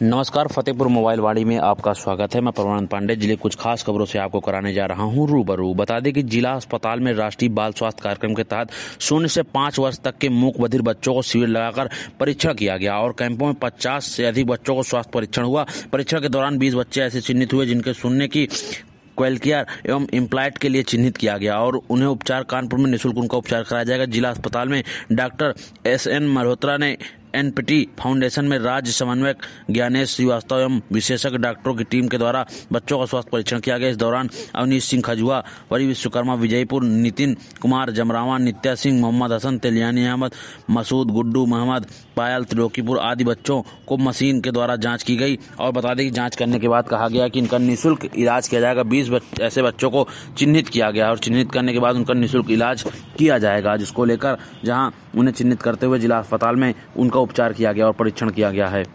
नमस्कार, फतेहपुर मोबाइल वाड़ी में आपका स्वागत है। मैं परमानंद पांडे। जिले कुछ खास खबरों से आपको कराने जा रहा हूं रूबरू। बता दें कि जिला अस्पताल में राष्ट्रीय बाल स्वास्थ्य कार्यक्रम के तहत 0 से 5 वर्ष तक के मूक बधिर बच्चों को शिविर लगाकर परीक्षण किया गया और कैंपों में 50 से अधिक बच्चों को स्वास्थ्य परीक्षण हुआ। परीक्षण के दौरान 20 बच्चे ऐसे चिन्हित हुए जिनके सुनने की क्वेलकेयर एवं इम्प्लाइट के लिए चिन्हित किया गया और उन्हें उपचार कानपुर में निःशुल्क उनका उपचार कराया जाएगा। जिला अस्पताल में डॉक्टर SN मल्होत्रा ने NPT फाउंडेशन में राज्य समन्वयक ज्ञानेश श्रीवास्तव एवं विशेषज्ञ डॉक्टरों की टीम के द्वारा बच्चों का स्वास्थ्य परीक्षण किया गया। इस दौरान अवनीश सिंह खजुआ, वरी विश्वकर्मा विजयपुर, नितिन कुमार जमरावा, नित्या सिंह, मोहम्मद हसन, तेलियानी अहमद, मसूद, गुड्डू मोहम्मद, पायल त्रिलोकीपुर आदि बच्चों को मशीन के द्वारा जांच की गई। और बता दें कि जांच करने के बाद कहा गया कि इनका निःशुल्क इलाज किया जाएगा। 20 ऐसे बच्चों को चिन्हित किया गया और चिन्हित करने के बाद उनका निःशुल्क इलाज किया जाएगा, जिसको लेकर जहां उन्हें चिन्हित करते हुए जिला अस्पताल में उनका उपचार किया गया और परीक्षण किया गया है।